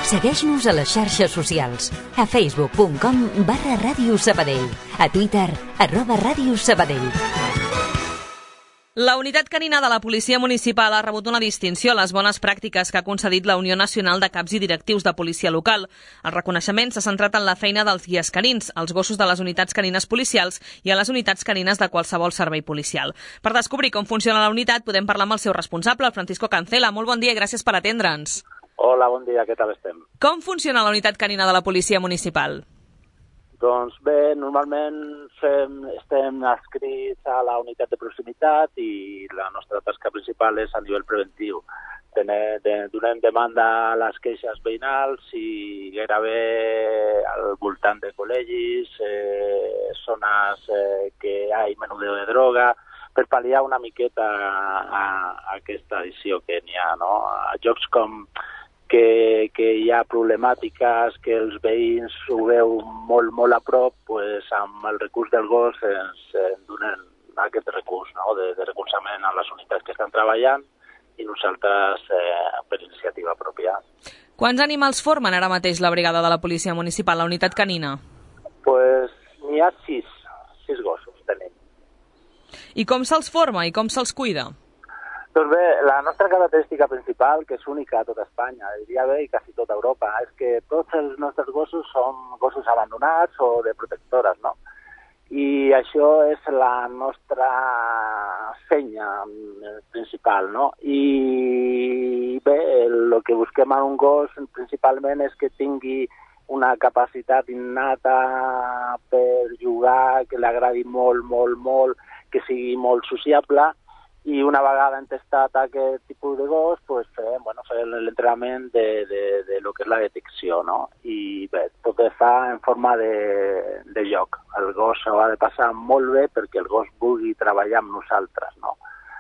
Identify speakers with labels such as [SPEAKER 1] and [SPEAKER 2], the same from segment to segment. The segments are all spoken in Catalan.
[SPEAKER 1] Segueix-nos a les xarxes socials. A facebook.com/Ràdio Sabadell. A Twitter, @Ràdio Sabadell.
[SPEAKER 2] La unitat canina de la Policia Municipal ha rebut una distinció a les bones pràctiques que ha concedit la Unió Nacional de Caps i Directius de Policia Local. El reconeixement s'ha centrat en la feina dels guies canins, els gossos de les unitats canines policials i a les unitats canines de qualsevol servei policial. Per descobrir com funciona la unitat podem parlar amb el seu responsable, el Francisco Cancela. Molt bon dia i gràcies per atendre'ns.
[SPEAKER 3] Hola, bon dia, què tal estem?
[SPEAKER 2] Com funciona la unitat canina de la Policia Municipal?
[SPEAKER 3] Doncs bé, normalment estem adscrits a la unitat de proximitat i la nostra tasca principal és a nivell preventiu. Donem demanda a les queixes veïnals i gairebé al voltant de col·legis, zones que hi ha menudeo de droga, per pal·liar una miqueta a aquesta addició que n'hi ha, no? A jocs com que hi ha problemàtiques, que els veïns ho veu molt a prop, pues, amb el recurs del gos ens donen aquest recurs, no? de recolzament a les unitats que estan treballant i nosaltres per iniciativa pròpia.
[SPEAKER 2] Quants animals formen ara mateix la brigada de la Policia Municipal, la unitat canina?
[SPEAKER 3] Pues n'hi ha sis gossos, tenim.
[SPEAKER 2] I com se'ls forma i com se'ls cuida?
[SPEAKER 3] Doncs bé, la nostra característica principal, que és única a tota Espanya, diria bé, i quasi tota Europa, és que tots els nostres gossos són gossos abandonats o de protectores, no? I això és la nostra senya principal, no? I bé, el que busquem en un gos principalment és que tingui una capacitat innata per jugar, que li agradi molt, que sigui molt sociable, i una vegada entestat aquest tipus de gos, pues, fer l'entrenament de lo que és la detecció, no? I bé, tot es fa en forma de joc. El gos s'ho ha de passar molt bé perquè el gos vulgui treballar amb nosaltres, no?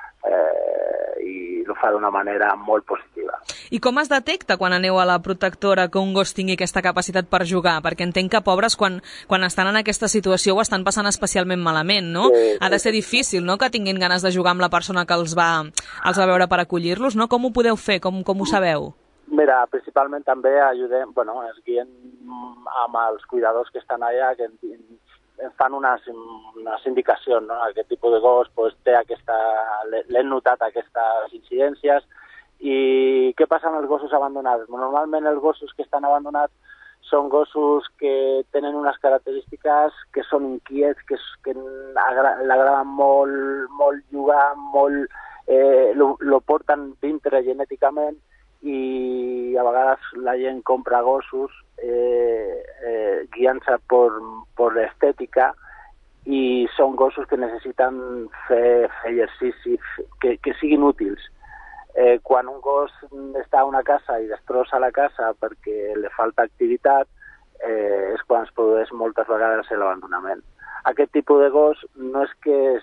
[SPEAKER 3] I ho fa d'una manera molt positiva.
[SPEAKER 2] I com es detecta quan aneu a la protectora que un gos tingui aquesta capacitat per jugar? Perquè entenc que, pobres, quan estan en aquesta situació ho estan passant especialment malament, no?
[SPEAKER 3] Sí,
[SPEAKER 2] ha de ser difícil, no?, que tinguin ganes de jugar amb la persona que els va veure per acollir-los, no? Com ho podeu fer? Com ho sabeu?
[SPEAKER 3] Mira, principalment també ajudem, es guien amb els cuidadors que estan allà, que ens fan unes indicacions, no? Aquest tipus de gos té l'hem notat aquestes incidències. I què passa amb els gossos abandonats? Normalment els gossos que estan abandonats són gossos que tenen unes característiques que són inquiets, que l'agraden molt jugar, lo porten dintre genèticament, i a vegades la gent compra gossos guiant-se per l'estètica, i són gossos que necessiten fer exercicis que siguin útils. Quan un gos està a una casa i destrossa la casa perquè li falta activitat, és quan es produeix moltes vegades l'abandonament. Aquest tipus de gos no és que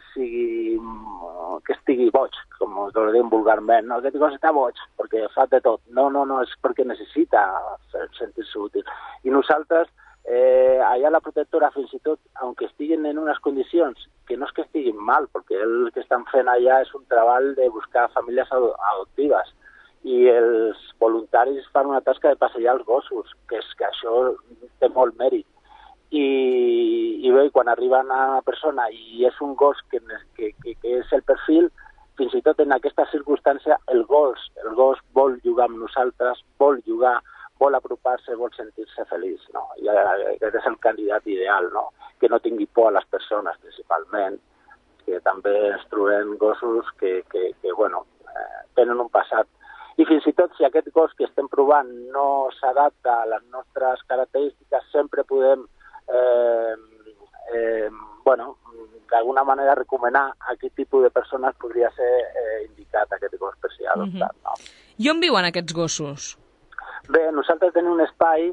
[SPEAKER 3] estigui boig, com ho diem vulgarment, no? Aquest gos està boig perquè fa de tot. No, és perquè necessita sentir-se útil. I nosaltres, allà la protectora, fins i tot, aunque estiguin en unes condicions que no és que estiguin mal, perquè el que estan fent allà és un treball de buscar famílies adoptives, i els voluntaris fan una tasca de passejar els gossos, que això té molt mèrit. I bé, quan arriba una persona i és un gos que és el perfil, fins i tot en aquesta circumstància el gos vol jugar amb nosaltres, vol jugar, vol apropar-se, vol sentir-se feliç, no? I aquest és el candidat ideal, no? Que no tingui por a les persones, principalment, que també ens trobem gossos que tenen un passat. I fins i tot si aquest gos que estem provant no s'adapta a les nostres característiques, sempre podem d'alguna manera recomanar a aquest tipus de persones podria ser indicat aquest gos per ser adoptat. No?
[SPEAKER 2] I on viuen aquests gossos?
[SPEAKER 3] Bé, nosaltres tenim un espai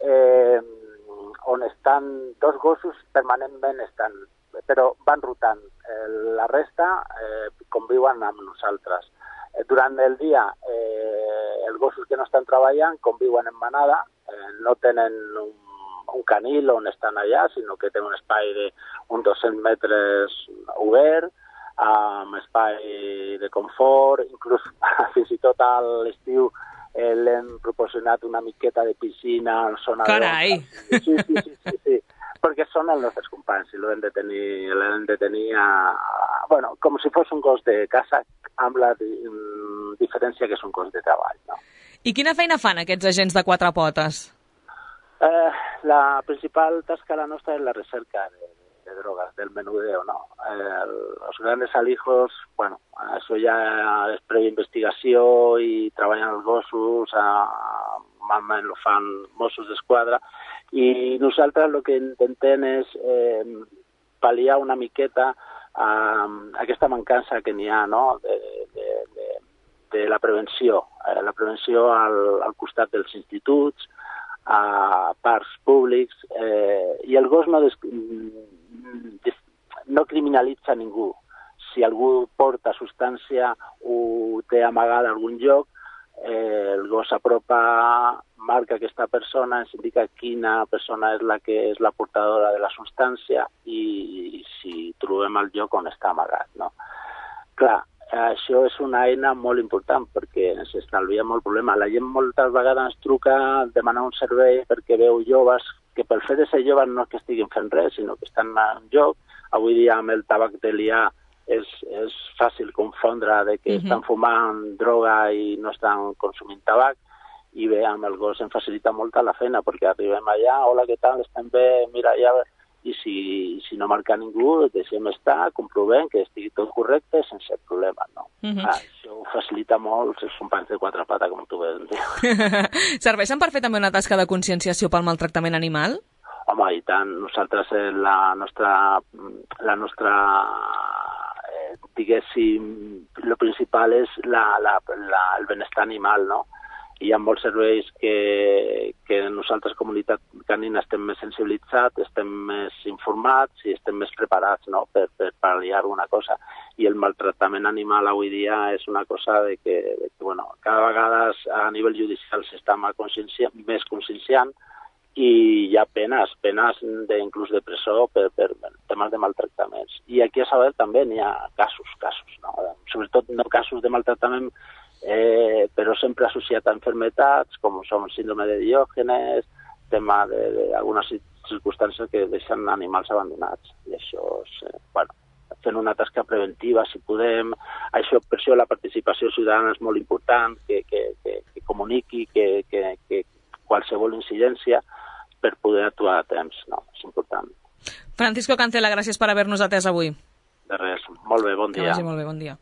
[SPEAKER 3] on estan dos gossos permanentment, però van rotant. La resta conviuen amb nosaltres. Durant el dia, els gossos que no estan treballant conviuen en manada, no tenen un canil on estan allà, sinó que tenen un espai d'uns 200 metres obert, amb espai de confort, inclús fins i tot a l'estiu l'hem proporcionat una miqueta de piscina, zona
[SPEAKER 2] Carai!
[SPEAKER 3] Sí, perquè són els nostres companys i l'hem de tenir bueno, com si fos un gos de casa amb la diferència que és un gos de treball, no?
[SPEAKER 2] I quina feina fan aquests agents de quatre potes?
[SPEAKER 3] La principal tasca la nostra és la recerca de drogas, del menudeo, ¿no? Los grandes alijos, bueno, això ja és prèvia investigació i treballen els gossos, normalment ho fan Mossos d'Esquadra, i nosaltres el que intentem és pal·liar una miqueta aquesta mancança que n'hi ha, no?, de la prevenció al costat dels instituts, a parcs públics, i el gos no criminalitza ningú. Si algú porta substància o té amagada a algun lloc, el gos s'apropa, marca aquesta persona, ens indica quina persona és la que és la portadora de la substància i si trobem el lloc on està amagat, no? Clar, això és una eina molt important perquè ens estalvia molt problema. La gent moltes vegades ens truca a demanar un servei perquè veu joves que pel fet de ser joves no és que estiguin fent res, sinó que estan en joc. Avui dia amb el tabac de liar és fàcil confondre de que estan fumant droga i no estan consumint tabac, i bé, amb el gos em facilita molt la feina perquè arribem allà, hola, què tal, estem bé, mira, ja... I si no marca ningú, deixem estar, comprovem que estigui tot correcte sense problema, no? Això ho facilita molt els companys de quatre patas, com tu veus.
[SPEAKER 2] Serveixen per fer també una tasca de conscienciació pel maltractament animal?
[SPEAKER 3] Home, i tant. Nosaltres, la nostra diguéssim, el principal és el benestar animal, no? Hi ha molts serveis que nosaltres, comunitat canina, estem més sensibilitzats, estem més informats i estem més preparats, no?, per pal·liar alguna cosa. I el maltractament animal avui dia és una cosa de que bueno, cada vegada a nivell judicial s'està més conscienciant i hi ha penes inclús de presó per temes de maltractaments. I aquí a Sabadell també n'hi ha casos, no? Sobretot no casos de maltractament, però sempre associat a enfermetats, com són síndrome de Diògenes, tema d'algunes circumstàncies que deixen animals abandonats. I això és, bueno, fent una tasca preventiva, si podem. Per això la participació ciutadana és molt important, que comuniqui que qualsevol incidència per poder actuar a temps, no? És important.
[SPEAKER 2] Francisco Cancela, gràcies per haver-nos atès avui.
[SPEAKER 3] De res. Molt bé, bon dia.
[SPEAKER 2] Que vagi molt bé, bon dia.